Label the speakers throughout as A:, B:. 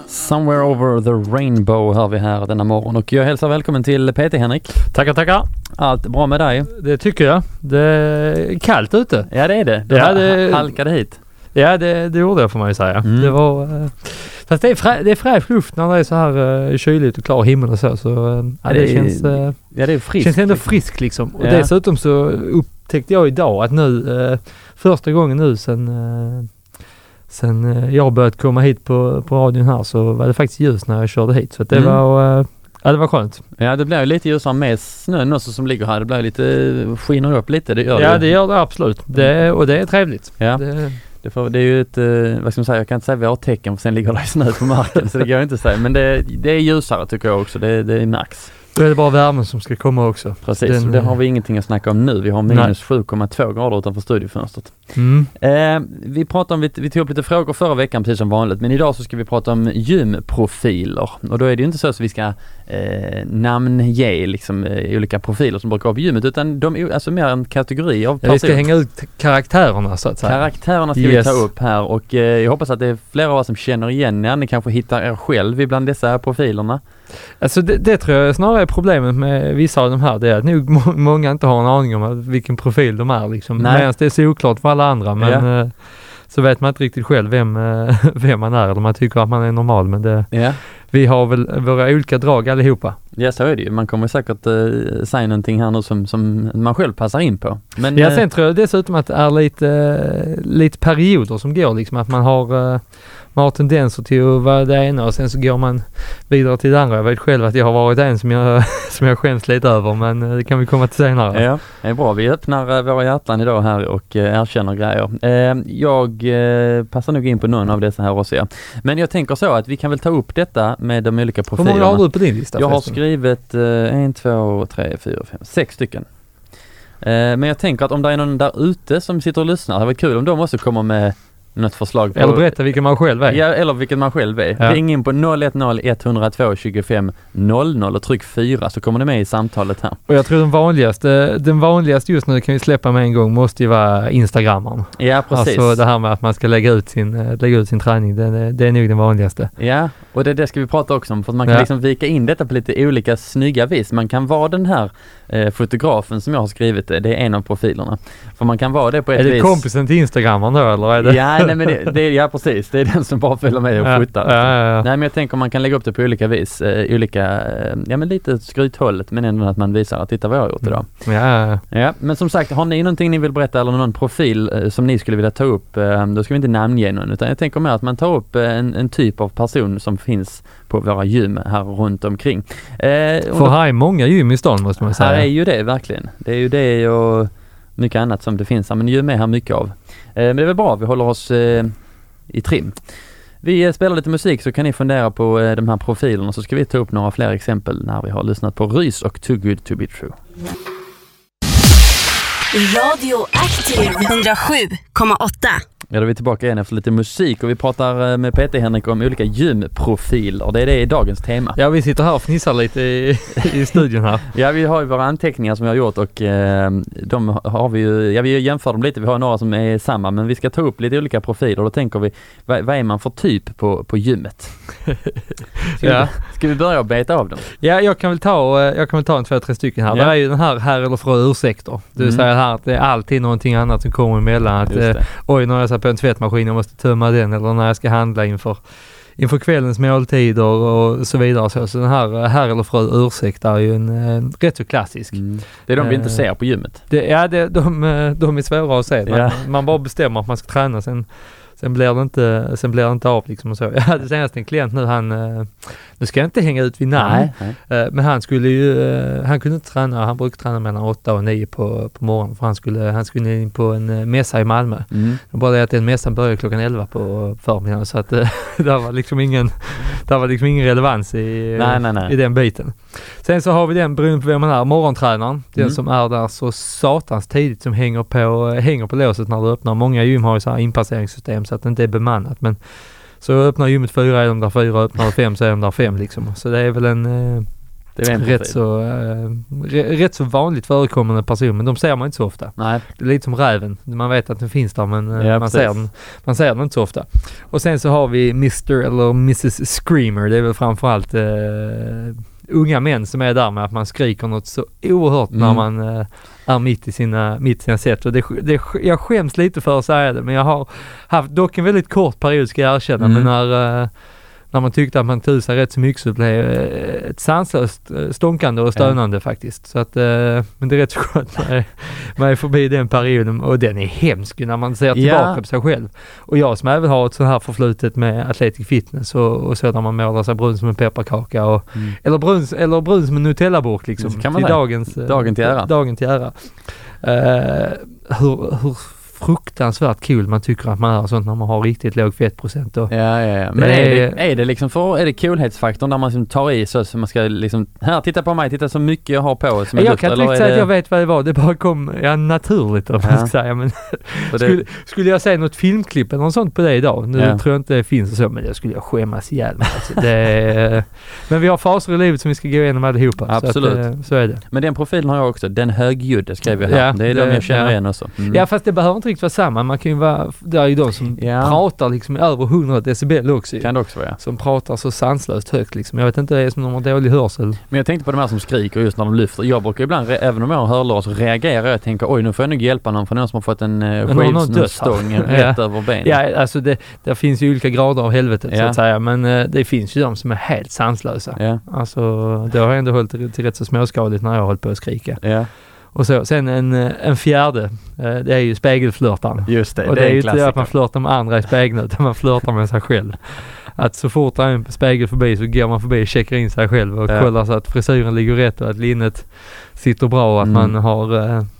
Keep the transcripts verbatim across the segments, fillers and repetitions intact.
A: Somewhere over the rainbow hör vi här denna morgon och jag hälsar välkommen till P T Henrik.
B: Tackar, tackar.
A: Allt bra med dig?
B: Det tycker jag. Det är kallt ute.
A: Ja, det är det. Du
B: ja, det
A: halkade hit.
B: Ja, det, det gjorde jag får man ju säga. Mm. Det var... Fast det är, frä, det är fräsch luft när det är så här uh, kyligt och klar himmel och så. Så uh, ja, det, det känns... Uh,
A: ja, det är friskt.
B: Känns ändå friskt liksom. Och
A: ja.
B: Dessutom så upptäckte jag idag att nu, uh, första gången nu sen... Uh, Sen uh, jag börjat komma hit på, på radion här så var det faktiskt ljus när jag körde hit. Så att det mm. var... Uh, Ja, det var skönt.
A: Ja, det blir ju lite ljusare med snön också som ligger här. Det blir lite, skiner upp lite. Det gör
B: ja,
A: det.
B: det gör det absolut. Det, och det är trevligt.
A: Ja,
B: det,
A: det, får, det är ju ett, vad ska man säga, jag kan inte säga vi har tecken för sen ligger det snö på marken. Så det går inte att säga. Men det, det är ljusare tycker jag också. Det, det är max.
B: Då är det bara värmen som ska komma också.
A: Precis,
B: Den,
A: och det har vi ingenting att snacka om nu. Vi har minus sju komma två grader utanför studiofönstret.
B: Mm.
A: Eh, vi pratade om, vi, vi tog upp lite frågor förra veckan precis som vanligt. Men idag så ska vi prata om gymprofiler. Och då är det ju inte så att vi ska eh, namnge liksom, eh, olika profiler som brukar vara på gymmet. Utan de är alltså mer en kategori av personer.
B: Ja, vi ska hänga ut karaktärerna så att säga.
A: Karaktärerna ska
B: yes.
A: vi ta upp här. Och eh, jag hoppas att det är flera av oss som känner igen er. Ni kanske hittar er själv ibland dessa profilerna.
B: Alltså det, det tror jag snarare är problemet med vissa av de här. Det är att nog må- många inte har en aning om vilken profil de är. Liksom. Medan det är så oklart för alla andra. Men ja. eh, så vet man inte riktigt själv vem, eh, vem man är. Eller man tycker att man är normal. Men det,
A: ja.
B: vi har väl våra olika drag allihopa.
A: Ja, så är det ju. Man kommer säkert uh, säga någonting här nu som, som man själv passar in på. Men,
B: ja, sen uh, tror jag dessutom att det är lite, uh, lite perioder som går. Liksom, att man har... Uh, Man har tendenser till att vara det ena och sen så går man vidare till det andra. Jag vet själv att jag har varit en som jag, som jag skäms lite över, men det kan vi komma till senare.
A: Ja, det är bra. Vi öppnar våra hjärtan idag här och erkänner grejer. Jag passar nog in på någon av dessa här också. Ja. Men jag tänker så att vi kan väl ta upp detta med de olika profilerna.
B: Hur många har du på din lista?
A: Jag har skrivit en, två, tre, fyra, fem, sex stycken. Men jag tänker att om det är någon där ute som sitter och lyssnar, det var kul om de också kommer med något förslag på,
B: eller berätta vilken man själv är.
A: Ja, eller vilken man själv är. Ja. Ring in på noll ett noll ett noll två tjugofem noll noll och tryck fyra så kommer det med i samtalet här.
B: Och jag tror den vanligaste, den vanligaste just nu kan vi släppa med en gång måste ju vara Instagrammaren.
A: Ja, precis.
B: Alltså det här med att man ska lägga ut sin, lägga ut sin träning, det, det är nog den vanligaste.
A: Ja, och det, det ska vi prata också om för att man kan ja. liksom vika in detta på lite olika snygga vis. Man kan vara den här eh, fotografen som jag har skrivit det, det är en av profilerna. För man kan vara det på ett vis.
B: Är det vis. Kompisen till Instagrammaren då eller är det?
A: Ja, nej, men det, det, ja, precis. Det är den som bara följer med och
B: ja,
A: fotar.
B: Ja, ja, ja.
A: Nej, men jag tänker man kan lägga upp det på olika vis. Eh, olika, eh, ja men lite skrythållet men ändå att man visar att titta vad jag har gjort idag.
B: Ja, ja, ja.
A: Ja, men som sagt, har ni någonting ni vill berätta eller någon profil eh, som ni skulle vilja ta upp, eh, då ska vi inte namnge någon utan jag tänker mer att man tar upp eh, en, en typ av person som finns på våra gym här runt omkring. Eh,
B: För här är många gym i stan måste man säga.
A: Här är ju det verkligen. Det är ju det och mycket annat som det finns här, men gym är här mycket av. Eh, men det är väl bra, vi håller oss eh, i trim. Vi spelar lite musik så kan ni fundera på eh, de här profilerna så ska vi ta upp några fler exempel när vi har lyssnat på Rys och Too Good To Be True.
C: Radio Aktiv hundrasju komma åtta.
A: Ja, då är vi tillbaka igen efter lite musik och vi pratar med P T Henrik om olika gymprofiler. Det är det i dagens tema.
B: Ja, vi sitter här och fnissar lite i, i studion här.
A: Ja, vi har ju våra anteckningar som vi har gjort och eh, de har vi ju, ja vi jämför dem lite, vi har några som är samma men vi ska ta upp lite olika profiler och då tänker vi, vad, vad är man för typ på, på gymmet? Ska,
B: ja.
A: vi, ska vi börja beta av dem?
B: Ja, jag kan väl ta, jag kan väl ta en två, tre stycken här. Ja. Det är ju den här här eller fru ursäkter. Du mm. säger här att det är alltid någonting annat som kommer emellan. Att, eh, oj, när jag satt på en tvättmaskin jag måste tömma den eller när jag ska handla inför, inför kvällens måltider och så vidare. Så, så den här här eller fru ursäkt är ju en, en rätt så klassisk. Mm.
A: Det är de vi inte ser på gymmet.
B: Det, ja, det, de, de är svåra att se. Man, ja. man bara bestämmer att man ska träna sen. Sen blir det inte, sen blir det inte av liksom och så. Jag hade senast en klient nu, han, nu ska jag inte hänga ut vid namn, nej, nej. men han skulle ju, han kunde inte träna, han brukar träna mellan åtta och nio på, på morgonen för han skulle, han skulle in på en mässa i Malmö. Mm. Bara det att den mässan började klockan elva på förmiddagen så att det var liksom ingen, det var liksom ingen relevans i,
A: nej, nej, nej.
B: i den biten. Sen så har vi den beroende på vem man är, morgontränaren, den mm. som är där så satans tidigt som hänger på, hänger på låset när du öppnar. Många gym har ju så här inpasseringssystem så att det inte är bemannat, men så öppnar gymmet fyra, är de där fyra, öppnar fem så är de där fem liksom. Så det är väl en,
A: Det är en
B: rätt så, äh, rätt så vanligt förekommande person, men de ser man inte så ofta.
A: Nej.
B: Det är lite som räven. Man vet att den finns där, men
A: ja,
B: man, ser den, man ser den inte så ofta. Och sen så har vi mister eller missus Screamer. Det är väl framförallt äh, unga män som är där med att man skriker något så oerhört mm. när man äh, är mitt i sina, mitt i sina sätt. Och det, det, jag skäms lite för att säga det, men jag har haft dock en väldigt kort period, ska jag erkänna, mm. men när... Äh, när man tyckte att man tog sig rätt så mycket så blev ett sanslöst stånkande och stönande ja. faktiskt. Så att, men det är rätt så skönt när man är förbi den perioden, och den är hemsk när man ser tillbaka ja. på sig själv. Och jag som även har ett så här förflutet med Athletic Fitness och, och så där man målar sig brun som en pepparkaka och, mm. eller, brun, eller brun som en Nutella-burk liksom,
A: kan man
B: till dagens,
A: dagen till ära.
B: Dagen till ära. Uh, hur, hur fruktansvärt kul man tycker att man är sånt när man har riktigt låg fettprocent. Och
A: ja, ja, ja. Men är det, är det liksom för, är det coolhetsfaktorn där man liksom tar i så, så man ska liksom, här, titta på mig, titta så mycket jag har på som
B: jag
A: luft,
B: kan inte säga det... att jag vet vad det var, det bara kom ja, naturligt eller ja. man ska säga, men det... skulle, skulle jag säga något filmklipp eller något sånt på det idag, nu ja. tror jag inte det finns och så, men jag skulle jag skämmas ihjäl alltså, det, men vi har faser i livet som vi ska gå igenom allihopa.
A: Absolut.
B: Så, att, så är det.
A: Men den profilen har jag också, den högljudde skrev jag här,
B: ja,
A: det är
B: det,
A: de jag känner
B: ja.
A: igen också. Mm.
B: Ja, fast det behöver inte riktigt vara samma, man kan ju vara, det är ju de som ja. pratar liksom över hundra decibel också.
A: Kan det också vara, ja.
B: Som pratar så sanslöst högt liksom. Jag vet inte, det är som de har dålig hörsel.
A: Men jag tänkte på de här som skriker just när de lyfter. Jag brukar ibland, även om jag har hörlurar, så reagerar jag och tänker, oj, nu får jag nog hjälpa någon för någon som har fått en uh, skivstång rätt
B: ja.
A: över benet.
B: Ja, alltså det, det finns ju olika grader av helvetet
A: ja.
B: så att säga, men uh, det finns ju de som är helt sanslösa.
A: Ja.
B: Alltså, det har ändå hållit till, till rätt så småskaligt när jag har hållit på att skrika.
A: Ja.
B: Och så, sen en, en fjärde, det är ju spegelflörtan.
A: Just det,
B: och
A: det
B: det
A: är
B: ju
A: inte
B: inte att man flörtar med andra i spegeln, utan man flörtar med sig själv. Att så fort det är en spegel förbi så går man förbi och checkar in sig själv och ja. kollar så att frisyren ligger rätt och att linnet sitter bra och att mm. man har eh,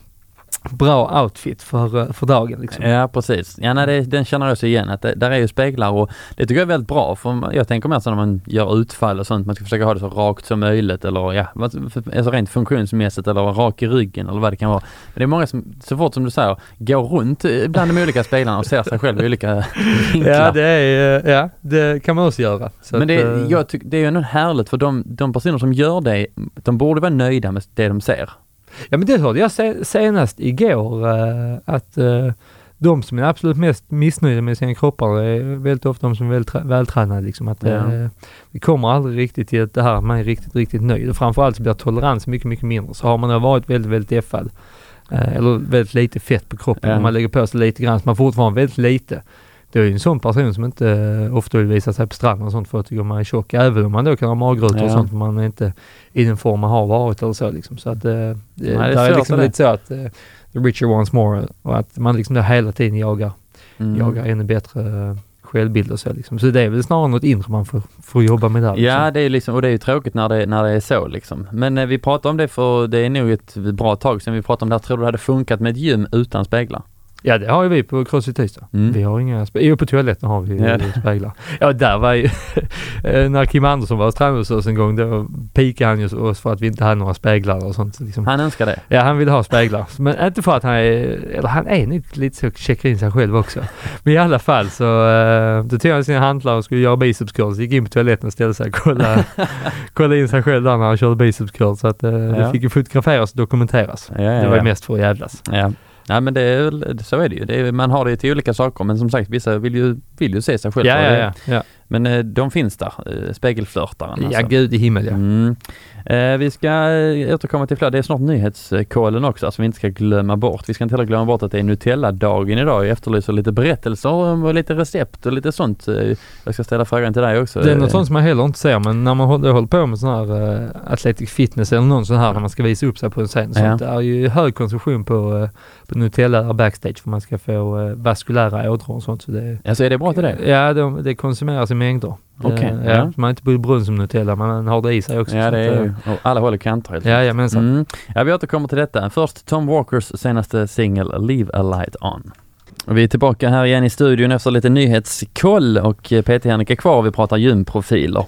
B: bra outfit för, för dagen liksom.
A: Ja, precis. Ja, nej, det, den känner jag så igen att det, där är ju speglar och det tycker jag är väldigt bra, för jag tänker mer så när man gör utfall och sånt, man ska försöka ha det så rakt som möjligt eller ja, alltså rent funktionsmässigt eller rak i ryggen eller vad det kan vara. Men det är många som, så fort som du säger, går runt bland de olika speglarna och ser sig själv i olika vinklar.
B: Ja, det är, ja, det kan man också göra. Så
A: men det,
B: att,
A: jag tycker, det är ju ändå härligt för de, de personer som gör det, de borde vara nöjda med det de ser.
B: Ja, men det hörde jag se, senast igår uh, att uh, de som är absolut mest missnöjda med sina kroppar är väldigt ofta de som är väldigt vältränade liksom, att ja. uh, vi kommer aldrig riktigt till att det här man är riktigt, riktigt nöjd och framförallt så blir tolerans mycket, mycket mindre. Så har man då varit väldigt, väldigt effad uh, eller väldigt lite fett på kroppen, ja. om man lägger på sig lite grann så man fortfarande väldigt lite. Det är ju en sån person som inte uh, ofta vill visa sig på stranden och sånt för att tycka man är tjock. Även om man då kan ha magrutor ja. och sånt, man är inte i den form man har varit eller så liksom. Så att uh, det, Nej, det är liksom lite så att uh, the richer wants more och att man liksom då hela tiden jagar, mm. jagar ännu bättre uh, självbild och så liksom. Så det är väl snarare något inre man får, får jobba med där. Liksom.
A: Ja, det är liksom, och det är ju tråkigt när det, när det är så liksom. Men uh, vi pratar om det för det är nog ett bra tag sedan vi pratade om det här. Tror du det hade funkat med ett gym utan speglar?
B: Ja, det har ju vi på CrossFit Ystad. Mm. Vi har inga speglar. Jo, på toaletten har vi ja. speglar. Ja, där var ju när Kim Andersson var hos tränare hos en gång, då pikade han ju oss för att vi inte hade några speglar och sånt. Liksom.
A: Han önskar det?
B: Ja, han ville ha speglar. Men inte för att han är, eller han är nog lite så checkar in sig själv också. Men i alla fall så då tog han sina hantlar och skulle göra biceps curls. Gick in på toaletten och ställde sig och kolla, kolla in sig själv där när han körde biceps curls. Så att ja. det fick ju fotograferas och dokumenteras. Ja, ja, ja. Det var ju mest för att jävlas.
A: Ja. Nej, men det är, så är det ju. Det är, man har det till olika saker, men som sagt, vissa vill ju, vill ju se sig själv.
B: Ja, ja, ja, ja.
A: Men eh, de finns där, eh, spegelflörtaren.
B: Ja,
A: alltså.
B: gud i himmel, ja.
A: Mm. Eh, vi ska eh, återkomma till fler. Det är snart nyhetskålen också, alltså vi inte ska glömma bort. Vi ska inte heller glömma bort att det är Nutella-dagen idag. Jag efterlyser lite berättelser och lite recept och lite sånt. Jag ska ställa frågan till dig också.
B: Det är något sånt som man heller inte ser, men när man håller, håller på med sån här uh, athletic fitness eller någon sån här när man ska visa upp sig på en scen. Ja. Sånt, det är ju hög konsumtion på, uh, på Nutella backstage för man ska få uh, vaskulära ådror och sånt. Så det,
A: alltså är det bra till det?
B: Ja, det, det konsumeras i mängder.
A: Okej. Okay,
B: ja.
A: ja.
B: Man är inte brun som Nutella, man har det i sig också.
A: Ja, det är ju alla håller kanter helt
B: ja, ja, men så.
A: Mm. Ja, vi återkommer till detta. Först Tom Walkers senaste singel Leave a Light On. Och vi är tillbaka här igen i studion efter lite nyhetskoll och Peter Henrik är kvar och vi pratar gymprofiler.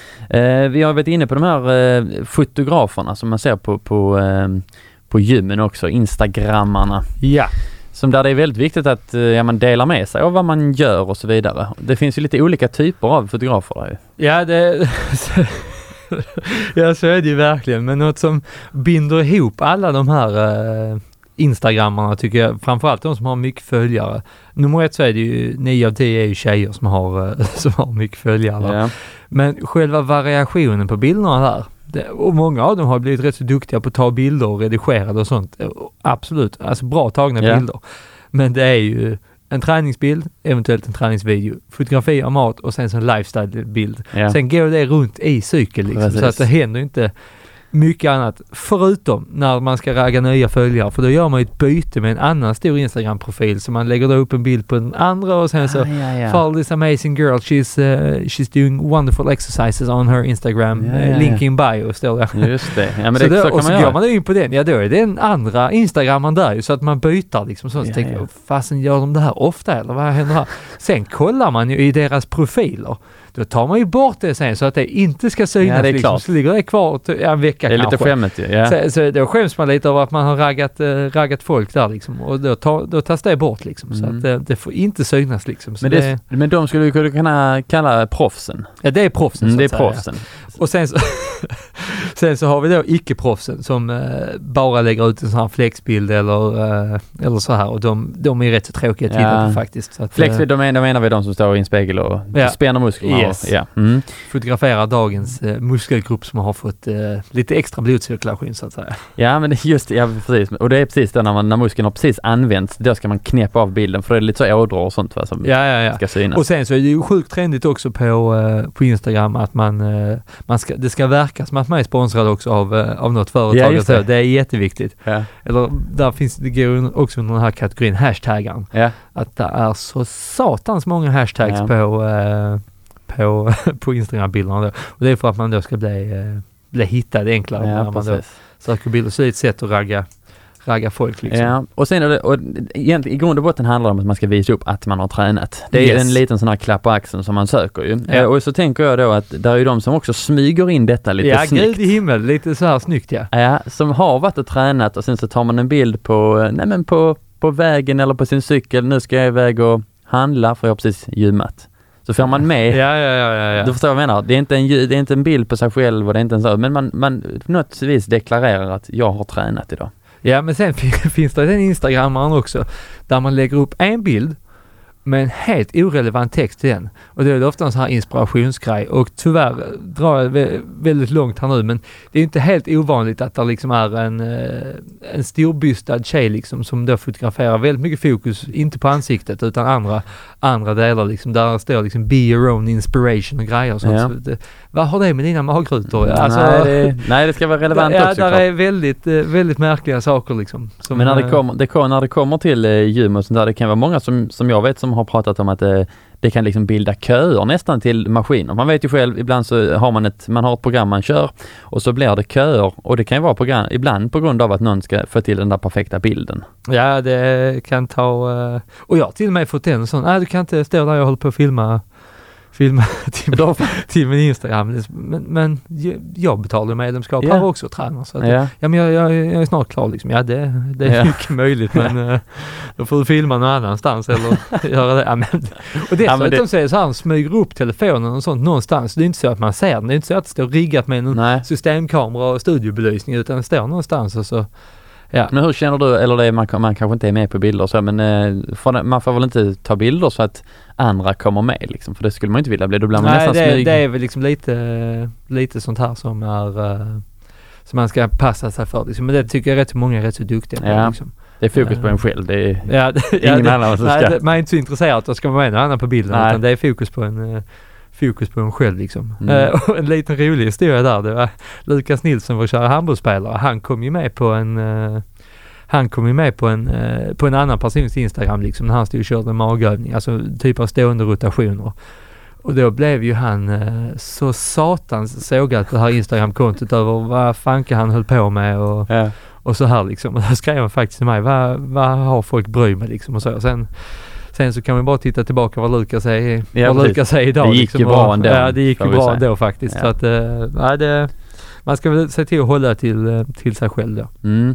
A: Eh, vi har varit inne på de här eh, fotograferna som man ser på, på, eh, på gymmen också, Instagrammarna.
B: Ja.
A: Som där det är väldigt viktigt att ja, man delar med sig av vad man gör och så vidare. Det finns ju lite olika typer av fotografer där ju.
B: Ja, det... Ja, så är det ju verkligen. Men något som binder ihop alla de här uh, Instagrammarna tycker jag, framförallt de som har mycket följare. Nummer ett så är det ju, nio av tio är ju tjejer som har, uh, som har mycket följare. Yeah. Men själva variationen på bilderna här, det, och många av dem har blivit rätt så duktiga på att ta bilder och redigera och sånt. Absolut, alltså bra tagna yeah. bilder. Men det är ju en träningsbild, eventuellt en träningsvideo, fotografi av mat och sen så en lifestyle-bild. Ja. Sen går det runt i cykel liksom, så att det händer inte mycket annat förutom när man ska ragga nya följare, för då gör man ett byte med en annan stor Instagram-profil, så man lägger då upp en bild på den andra och sen så ah, ja, ja. follow this amazing girl, she's uh, she's doing wonderful exercises on her Instagram, ja, ja, ja. link in bio står det.
A: Just det. Ja, men
B: så
A: det
B: då,
A: så kan
B: och så
A: man
B: går
A: göra.
B: man in på den, ja då är det en andra Instagramman där ju, så att man byter liksom så, så
A: ja,
B: tänker
A: ja.
B: jag, fasen gör de det här ofta eller vad händer här? Sen kollar man ju i deras profiler. Då tar man ju bort det sen så att det inte ska synas.
A: Ja, det är
B: liksom.
A: klart.
B: Så ligger det kvar till, ja, en vecka
A: kanske. Det är
B: kanske.
A: lite skämmet ju. Ja.
B: Så, så då skäms man lite över att man har raggat, äh, raggat folk där liksom. Och då, tar, då tas det bort liksom. Mm. Så att det, det får inte synas liksom. Så
A: men, det, det, men de skulle vi kunna kalla proffsen.
B: Ja, det är proffsen.
A: Mm, det är
B: säga.
A: proffsen.
B: Och sen så, sen så har vi då icke-proffsen som äh, bara lägger ut en sån här flexbild eller, äh, eller så här. Och de, de är rätt så tråkiga att titta
A: ja.
B: på faktiskt. Så att,
A: flexbild, de menar, de menar vi de som står i en spegel och ja. spänner musklerna.
B: Yes.
A: Och, ja. Mm.
B: Fotograferar dagens äh, muskelgrupp som har fått äh, lite extra blodcirkulation så att säga.
A: Ja, men det är just ja, precis. Och det är precis det när, man, när muskeln har precis använts, då ska man knäppa av bilden för det är lite så ådror och sånt va, som
B: ja, ja, ja.
A: ska synas.
B: Och sen så är det ju sjukt trendigt också på, uh, på Instagram att man, uh, man ska, det ska verka som att man är sponsrad också av, uh, av något företag. Ja, det. det är jätteviktigt. Ja. Eller där finns det går också under den här kategorin hashtaggen. Ja. Att det är så satans många hashtags ja. på uh, på, på Instagram-bilderna då. Och det är för att man då ska bli, uh, bli hittad enklare ja, när man då söker bilder. Så det är ett sätt att ragga ragga folk liksom.
A: Ja, och sen är det, och egentligen i grund och botten handlar det om att man ska visa upp att man har tränat. Det är yes. en liten sån här klapp på axeln som man söker ju. Ja. Och så tänker jag då att det är ju de som också smyger in detta lite
B: ja,
A: snyggt.
B: Ja, gud i himmel, lite så här snyggt ja.
A: Ja, som har varit och tränat och sen så tar man en bild på, nej men på, på vägen eller på sin cykel. Nu ska jag iväg och handla för jag har precis gymmat. Så får man med.
B: Ja, ja, ja, ja, ja.
A: Du förstår vad jag menar. Det är inte en, det är inte en bild på sig själv och det är inte en så, men man, man på något vis deklarerar att jag har tränat idag.
B: Ja, men sen finns det en Instagrammaren också där man lägger upp en bild med en helt orelevant text i den. Och det är ofta en sån här inspirationsgrej. Och tyvärr drar jag väldigt långt här nu, men det är inte helt ovanligt att det liksom är en, en storbystad tjej liksom som då fotograferar väldigt mycket fokus, inte på ansiktet utan andra, andra delar liksom, där står liksom be your own inspiration och grejer och sånt. Ja. Så det, vad har det med dina magrutor? Alltså,
A: nej, det, nej, det ska vara relevant
B: ja,
A: också.
B: Ja, där är väldigt, väldigt märkliga saker liksom. Som,
A: men när det, kommer, det kommer, när det kommer till gym och sånt där, det kan vara många som, som jag vet som har pratat om att det, det kan liksom bilda köer nästan till maskiner. Man vet ju själv, ibland så har man ett, man har ett program man kör och så blir det köer och det kan ju vara program, ibland på grund av att någon ska få till den där perfekta bilden.
B: Ja, det kan ta, och jag har till och med fått en sån, nej du kan inte stå där, jag håller på att filma filma till, till min Instagram. Men, men jag betalar medlemskap yeah. här också och tränar. Så att yeah. ja, men jag, jag, jag är snart klar liksom. Ja, det, det är yeah. mycket möjligt. Men uh, då får du filma någon annanstans eller göra det. Ja, men, och dessutom ja, det... så är det så här, han smyger upp telefonen och sånt någonstans. Det är inte så att man ser den. Det är inte så att det står riggat med en Nej. systemkamera och studiobelysning, utan det står någonstans och så. Ja.
A: Men hur känner du, eller det, man, man kanske inte är med på bilder så, men eh, får, man får väl inte ta bilder så att andra kommer med liksom, för det skulle man inte vilja bli, då blir man
B: Nej,
A: nästan
B: det,
A: smyg.
B: det är väl liksom lite, lite sånt här som är uh, som man ska passa sig för liksom. Men det tycker jag rätt många är rätt så duktiga på,
A: ja.
B: liksom.
A: Det är fokus på en själv, det är
B: ja, det,
A: ingen
B: ja,
A: annan som
B: nej,
A: ska.
B: Det, man är inte så intresserad att ska vara med någon annan på bilden,
A: nej.
B: Utan det är fokus på en uh, fokus på en själv liksom.
A: Mm.
B: Uh, och en liten rolig historia där, det var Lukas Nilsson, vår kära handbollsspelare, han kom ju med på en uh, Han kom ju med på en, eh, på en annan persons Instagram liksom, när han stod och körde en magövning, alltså typ av stående rotationer. Och då blev ju han eh, så satans sågat på det här Instagram-kontot över vad fanka han höll på med och,
A: ja.
B: och så här liksom. Och då skrev han faktiskt till mig, vad, vad har folk bry med liksom och så. Sen, sen så kan vi bara titta tillbaka vad Lukas är,
A: ja,
B: vad Lukas är idag.
A: Det gick
B: liksom,
A: ju bra
B: och,
A: ändå.
B: Ja, det gick ju bra ändå faktiskt.
A: Ja.
B: Så att, eh, ja, det, man ska väl se till att hålla till, till sig själv då.
A: Mm.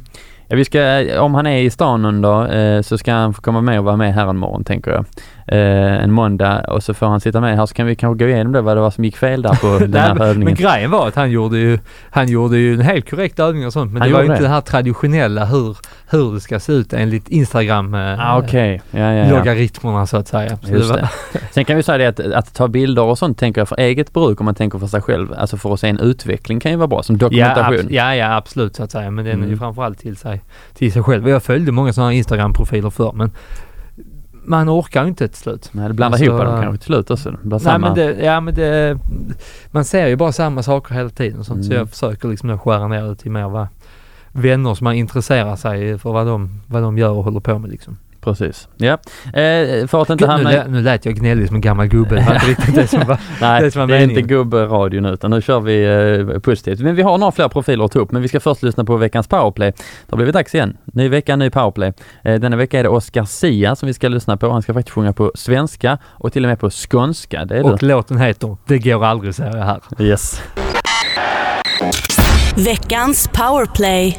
A: Ja, vi ska, om han är i stan under eh, så ska han få komma med och vara med här en morgon, tänker jag. Eh, en måndag, och så får han sitta med här, så kan vi kanske gå igenom det, vad det var som gick fel där på den här
B: Nej,
A: övningen.
B: Men grejen var att han gjorde ju, han gjorde ju en helt korrekt övning och sånt, men
A: Han
B: det var ju
A: gjorde
B: inte
A: det.
B: det här traditionella hur, hur det ska se ut enligt Instagram eh,
A: Ah, okej. Ja, ja, ja.
B: logaritmerna så att säga. Så
A: Just
B: det var,
A: det. Sen kan vi säga det att, att ta bilder och sånt, tänker jag, för eget bruk, om man tänker för sig själv, alltså för att se en utveckling kan ju vara bra som
B: ja,
A: dokumentation.
B: ab- ja, ja, absolut så att säga, men den är ju
A: Mm.
B: framförallt till sig, till sig själv. Jag följde många sådana Instagram-profiler för, men man orkar ju inte till slut.
A: Nej, det blandar
B: Alltså,
A: ihop dem kanske till slut också. Det blir
B: Nej,
A: samma.
B: men det, ja, men det, man ser ju bara samma saker hela tiden och sånt, så
A: Mm.
B: jag försöker liksom då skära ner det till mer vad vänner som man intresserar sig för vad de, vad de gör och håller på med liksom.
A: Precis. Ja. Eh, för att inte
B: Gud, nu,
A: hamna...
B: lät, nu lät jag gnällig som en gammal gubbe. Det var inte riktigt det som var,
A: Nej,
B: det som var
A: det är
B: meningen.
A: inte gubberadio nu, utan nu kör vi eh, positivt. Men vi har några fler profiler att ta upp, men vi ska först lyssna på veckans powerplay. Då blir det dags igen. Ny vecka, ny powerplay. Eh, denna vecka är det Oscar Sia som vi ska lyssna på. Han ska faktiskt sjunga på svenska och till och med på skånska. Det är
B: Och
A: du.
B: låten heter Det går aldrig, säger jag här.
A: Yes.
C: Veckans powerplay.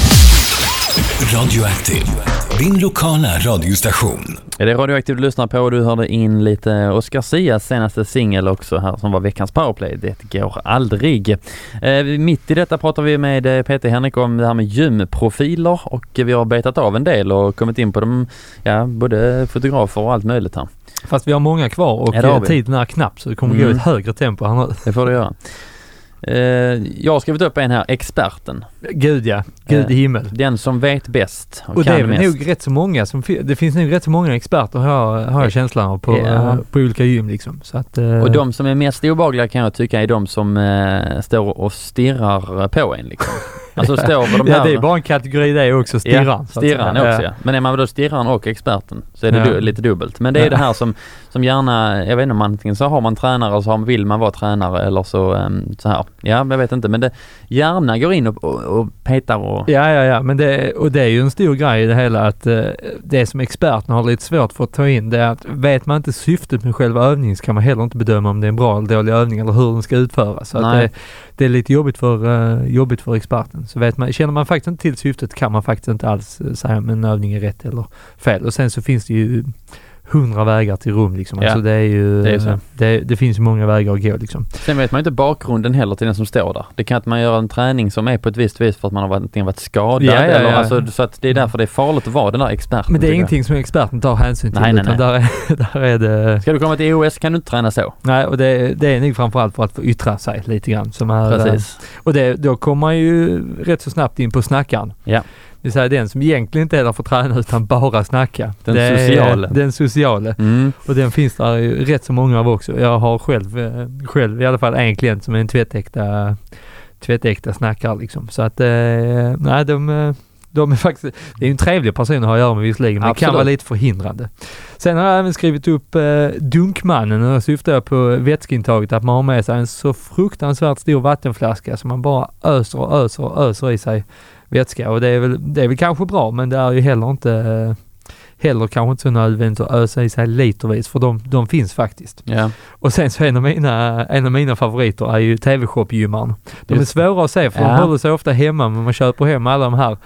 D: Radioaktiv, din lokala radiostation.
A: Är det Radioaktiv du lyssnar på, och du hörde in lite Oscar Sias senaste singel också här som var veckans powerplay. Det går aldrig. Eh, mitt i detta pratar vi med eh, Peter Henrik om det här med gymprofiler, och vi har betat av en del och kommit in på dem, ja, både fotografer och allt möjligt här.
B: Fast vi har många kvar och
A: Ja, det har vi.
B: tiden är knapp, så det kommer
A: Mm.
B: gå i ett högre tempo här nu.
A: Det får du göra. Eh, jag har skrivit upp en här, experten.
B: Gud ja, Gud i himmel.
A: Den som vet bäst och,
B: Och det
A: kan
B: är väl
A: mest.
B: nog rätt så många som, det finns nog rätt så många experter har, har jag känslan av på,
A: Ja.
B: eh, på olika gym liksom. Så att, eh,
A: Och de som är mest obehagliga kan jag tycka är de som eh, står och stirrar på en liksom. Alltså står på de här...
B: ja, det är bara en kategori det också, stirran.
A: Ja,
B: så att
A: stirran
B: säga.
A: också, ja. Men är man då stirran och experten så är det
B: Ja.
A: du, lite dubbelt. Men det är
B: Ja.
A: det här som, som gärna, jag vet inte om antingen så har man tränare och så har, vill man vara tränare eller så, um, så här. Ja, jag vet inte. Men det gärna går in och, och, och petar och...
B: Ja, ja, ja. Men det, och det är ju en stor grej i det hela att uh, det som experterna har lite svårt för att ta in, det är att vet man inte syftet med själva övningen så kan man heller inte bedöma om det är en bra eller dålig övning eller hur den ska utföras. Så att det, det är lite jobbigt för, uh, jobbigt för experten. Så vet man, känner man faktiskt inte till syftet kan man faktiskt inte alls uh, säga om en övning är rätt eller fel. Och sen så finns det ju hundra vägar till rum liksom.
A: Ja,
B: Alltså det är ju,
A: det är så.
B: det, det finns ju många vägar att gå liksom.
A: Sen vet man inte bakgrunden heller till den som står där. Det kan att man gör en träning som är på ett visst vis för att man har varit, varit skadad.
B: Ja, ja,
A: eller,
B: ja.
A: Alltså, så att det är därför det är farligt att vara den där experten.
B: Men det är
A: tycker jag.
B: ingenting som experten tar hänsyn till.
A: Nej, nej,
B: utan
A: nej.
B: Där, är, där är det...
A: Ska du komma till O S kan du inte träna så.
B: Nej, och det, det är nog framförallt för att få yttra sig lite grann. Som är,
A: Precis.
B: och det, då kommer man ju rätt så snabbt in på snackaren.
A: Ja.
B: Det vill säga den som egentligen inte är där för att träna utan bara snacka.
A: Den
B: det
A: sociala.
B: Är, den sociala.
A: Mm.
B: Och den finns där ju rätt så många av också. Jag har själv, eh, själv i alla fall en klient som är en tvättäkta, tvättäkta snackare liksom. Så att, eh, nej de... eh, De är faktiskt, det är ju en trevlig person att ha att göra med visserligen, men det kan
A: Absolut.
B: vara lite förhindrande. Sen har jag även skrivit upp eh, dunkmannen, och då syftar jag på vätskeintaget, att man har med sig en så fruktansvärt stor vattenflaska som man bara öser och öser och öser i sig vätska. Och det är väl, det är väl kanske bra, men det är ju heller inte eh, heller kanske inte så nödvändigt att ösa i sig litervis, för de, de finns faktiskt.
A: Ja.
B: Och sen så en av mina, en av mina favoriter är ju T V-shop-gymmaren. De är
A: Just.
B: svåra att se för
A: Ja.
B: de håller sig ofta hemma, men man köper hem alla de här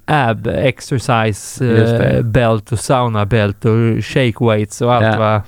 B: ab exercise
A: Just det.
B: eh, belt och sauna belt och shake weights och allt
A: Ja.
B: vad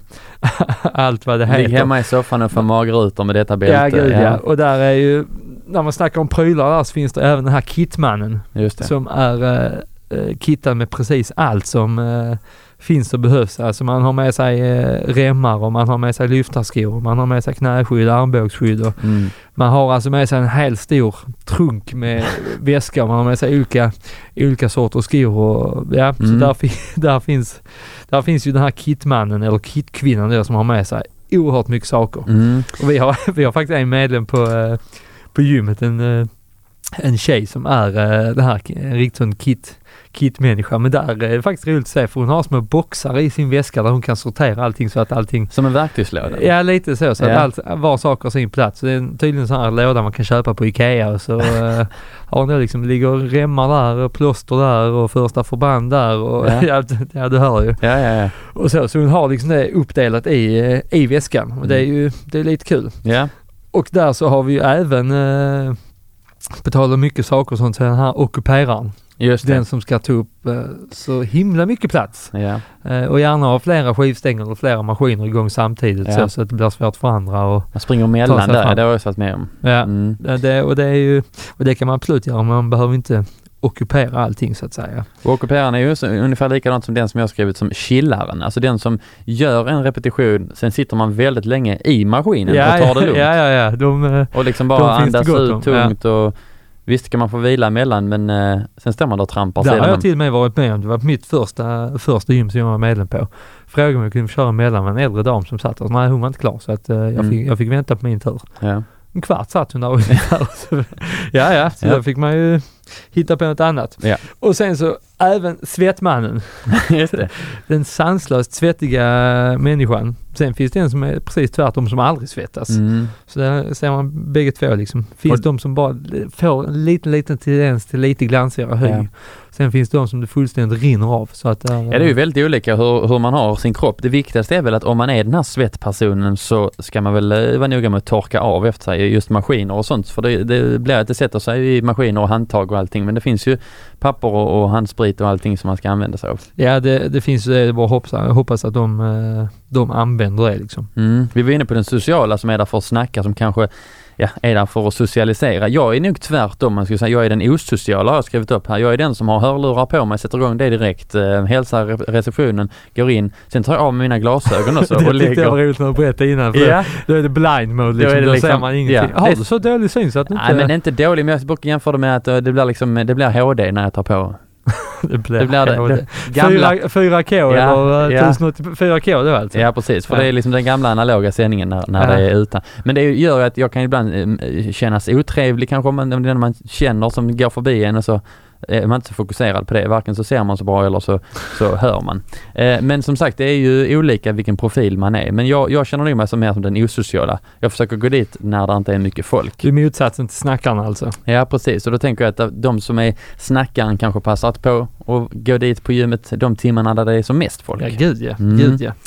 B: allt vad det heter.
A: Ligg hemma i soffan och få magrutor med detta bälte.
B: Ja, gud, ja. Och där är ju, när man snackar om prylar där, så finns det även den här kitmannen
A: Just det.
B: som är eh, eh, kittad med precis allt som eh, finns och behövs. Alltså man har med sig eh, remmar och man har med sig lyftarskor och man har med sig knäskydd, armbågsskydd och
A: Mm.
B: man har alltså med sig en hel stor trunk med väska. Man har med sig olika, olika sorters skor och ja, så
A: Mm.
B: där, fi- där finns där finns ju den här kitmannen eller kitkvinnan där som har med sig oerhört mycket saker.
A: Mm.
B: Och vi har, vi har faktiskt en medlem på, eh, på gymmet, en, eh, en tjej som är eh, det här, en riktigt sån kit, kitmänniska. Men där är det faktiskt roligt att se, för hon har små boxar i sin väska där hon kan sortera allting så att allting...
A: Som en verktygslåda.
B: Ja, lite så. Så
A: Ja.
B: att allt, var saker har sin plats. Så det är tydligen en sån här låda man kan köpa på Ikea och så eh, har hon det liksom, ligger remmar där och plåster där och första förband där och
A: Ja.
B: ja, ja, du hör ju.
A: Ja, ja, ja.
B: Och så, så hon har liksom det uppdelat i, eh, i väskan och det är ju det är lite kul.
A: Ja.
B: Och där så har vi ju även eh, på tal om mycket saker och sånt, så den här ockuperaren.
A: Just det.
B: Den som ska ta upp eh, så himla mycket plats.
A: Ja.
B: Eh, och gärna ha flera skivstänger och flera maskiner igång samtidigt
A: Ja.
B: så, så att det blir svårt för andra. Och
A: Man springer
B: Ta
A: mellan
B: sig
A: där,
B: fram.
A: det har jag varit med om.
B: ja,
A: Mm.
B: det, och, det är ju, och det kan man absolut göra, men man behöver inte ockupera allting så att säga.
A: Och ockuperaren är ju så, ungefär likadant som den som jag har skrivit som chillaren. Alltså den som gör en repetition, sen sitter man väldigt länge i maskinen
B: Ja,
A: och tar det
B: ja,
A: lugnt.
B: ja, ja, ja. De, eh,
A: Och liksom
B: de
A: bara
B: finns det
A: andas
B: gott
A: ut
B: om,
A: tungt och visst kan man få vila emellan, men eh, sen står man där och trampar.
B: där
A: sedan
B: har jag
A: man-
B: till och med varit med om. Det var mitt första, första gym som jag var medlem på. Frågade om jag kunde få köra emellan med en äldre dam som satt och nej, hon var inte klar så att eh, jag,
A: Mm.
B: fick, jag fick vänta på min tur.
A: Ja.
B: En kvart satt hon där ungefär. Så, ja, ja, så
A: Ja.
B: då fick man ju hitta på något annat.
A: Ja.
B: Och sen så även svettmannen.
A: Just det.
B: Den sanslöst svettiga människan. Sen finns det en som är precis tvärtom som aldrig svettas.
A: Mm.
B: Så där ser man bägge två liksom. Finns
A: Och-
B: de som bara får en liten, liten tendens till lite glansigare hög.
A: Ja.
B: Sen finns det de som det fullständigt rinner av. Så att,
A: Ja, det är ju väldigt olika hur, hur man har sin kropp. Det viktigaste är väl att om man är den här svettpersonen så ska man väl eh, vara noga med att torka av efter sig just maskiner och sånt. För det, det blir att det sätter sig i maskiner och handtag och allting. Men det finns ju papper och, och handsprit och allting som man ska använda sig av.
B: Ja, det, det finns ju det. Det är bara att hoppas, jag hoppas att de, eh, de använder det liksom.
A: Mm. Vi var inne på den sociala som är där för att snacka, som kanske ja, är där för att socialisera. Jag är nog tvärtom, man skulle säga. Jag är den osociala har jag skrivit upp här. Jag är den som har hörlurar på mig, sätter igång det direkt, eh, hälsar re- receptionen, går in, sen tar jag av mina glasögon också och
B: Det tyckte jag
A: lägger...
B: var roligt när du berättade innan. För
A: Ja.
B: Då är det blind mode
A: Då
B: liksom.
A: är
B: Då,
A: det liksom-
B: ser man ingenting.
A: ja.
B: Har
A: Det-
B: du så dålig syn så att du inte...
A: Nej, men det är inte dåligt, men jag brukar jämföra det med att eh, det blir liksom, det blir H D när jag tar på.
B: det blir
A: Det blir det.
B: H D.
A: det gamla...
B: fyra- fyra K
A: Ja,
B: eller
A: ja.
B: tusen åttiofyra K då alltså.
A: Ja, precis. För
B: Ja.
A: det är liksom den gamla analoga sändningen när, när
B: Ja.
A: det är utan. Men det gör ju att jag kan ibland eh, kännas otrevlig kanske om man, om det är någon man känner som går förbi en och så är man inte så fokuserad på det. Varken så ser man så bra eller så, så hör man. Eh, men som sagt, det är ju olika vilken profil man är. Men jag, jag känner nog mig som mer som den osociala. Jag försöker gå dit när det inte är mycket folk.
B: Det är motsatsen till snackarna alltså.
A: Ja, precis. Och då tänker jag att de som är snackaren kanske passar på och gå dit på gymmet de timmarna där det är som mest folk.
B: Ja, gud ja.
A: Mm.
B: Gud ja.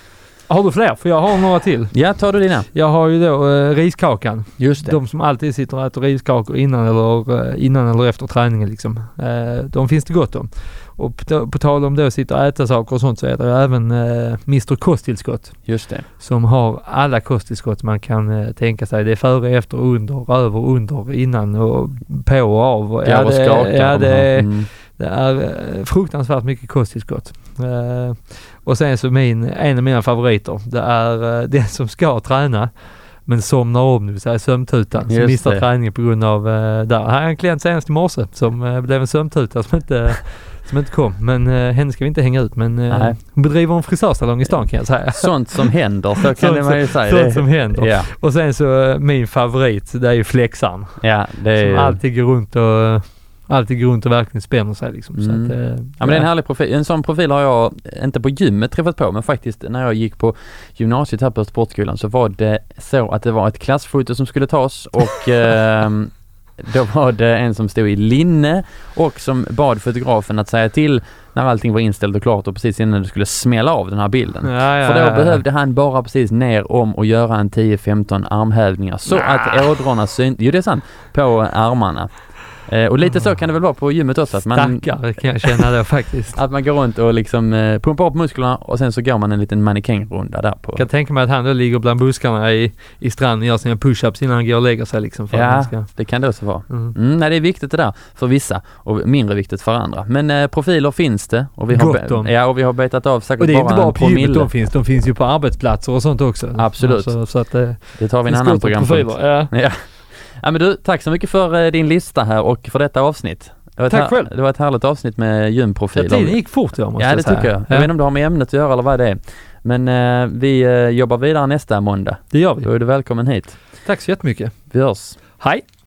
B: Har du fler? För jag har några till.
A: Ja, tar du dina?
B: Jag har ju då eh, riskakan.
A: Just det.
B: De som alltid sitter och äter riskakor innan eller, eh, innan eller efter träningen liksom. Eh, de finns det gott om. Och på, på tal om då sitter och äta saker och sånt så är det även eh, mister Kosttillskott.
A: Just det.
B: Som har alla kosttillskott man kan eh, tänka sig. Det är före, efter, under, över, under, innan och på och av. Och,
A: Ja, och
B: det,
A: skakar.
B: ja, det, är-
A: Mm.
B: det är eh, fruktansvärt mycket kosttillskott. Eh, och sen så min, en av mina favoriter, det är eh, den som ska träna men somnar om, det vill säga sömntutan. Som
A: Just
B: missar
A: det.
B: träningen på grund av eh, där. Här är en klient senast i morse som eh, blev en sömntuta som inte, som inte kom. Men eh, henne ska vi inte hänga ut. Men eh,
A: Nej.
B: hon bedriver en frisörsalong i stan kan jag säga.
A: Sånt som händer, så kan
B: Sånt
A: det man ju säga.
B: Sånt
A: Det-
B: som händer.
A: Ja,
B: Och sen så eh, min favorit, det är ju flexaren.
A: ja, det är
B: Som
A: ju...
B: alltid går runt och alltid går runt och verkligen spänner sig liksom.
A: Mm.
B: Så att, eh,
A: Ja, men det är en härlig profil. En sån profil har jag inte på gymmet träffat på, men faktiskt när jag gick på gymnasiet här på sportskolan så var det så att det var ett klassfoto som skulle tas och ehm, då var det en som stod i linne och som bad fotografen att säga till när allting var inställt och klart och precis innan det skulle smälla av den här bilden.
B: Ja, ja,
A: För då
B: ja, ja.
A: behövde han bara precis ner om och göra en tio femton armhävningar så
B: Nah.
A: att ådrorna syn... Jo, det är sant. På armarna. Eh, och lite så kan det väl vara på gymmet också. Att man,
B: Stackare kan jag känna då faktiskt.
A: att man går runt och liksom eh, pumpar upp musklerna och sen så går man en liten mannekängrunda där på.
B: Jag kan tänka mig att han då ligger bland buskarna i, i stranden och gör sina push-ups innan han går och lägger sig liksom. För att
A: Ja,
B: han ska...
A: det kan det också vara.
B: Mm.
A: Mm, nej, det är viktigt det där för vissa och mindre viktigt för andra. Men eh, profiler finns det och vi har,
B: Gott om.
A: ja, och vi har betat av säkert
B: Och det är
A: bara
B: inte bara
A: en
B: på gymmet
A: promille.
B: de finns, de finns ju på arbetsplatser och sånt också.
A: Absolut.
B: Så, så att det
A: Det tar vi en
B: finns
A: annan
B: gott om
A: programpunkt.
B: profiler. Ja.
A: Ja. Ja, men du, tack så mycket för eh, din lista här och för detta avsnitt. Det var ett
B: Tack
A: här-
B: själv.
A: Det var ett härligt avsnitt med gymprofiler.
B: Ja, tiden gick fort jag måste
A: Ja, det
B: säga.
A: tycker jag.
B: Ja,
A: Jag vet inte om det har med ämnet att göra eller vad det är. Men eh, vi eh, jobbar vidare nästa måndag.
B: det gör vi.
A: Då är du välkommen hit.
B: Tack så jättemycket.
A: Vi hörs.
B: Hej!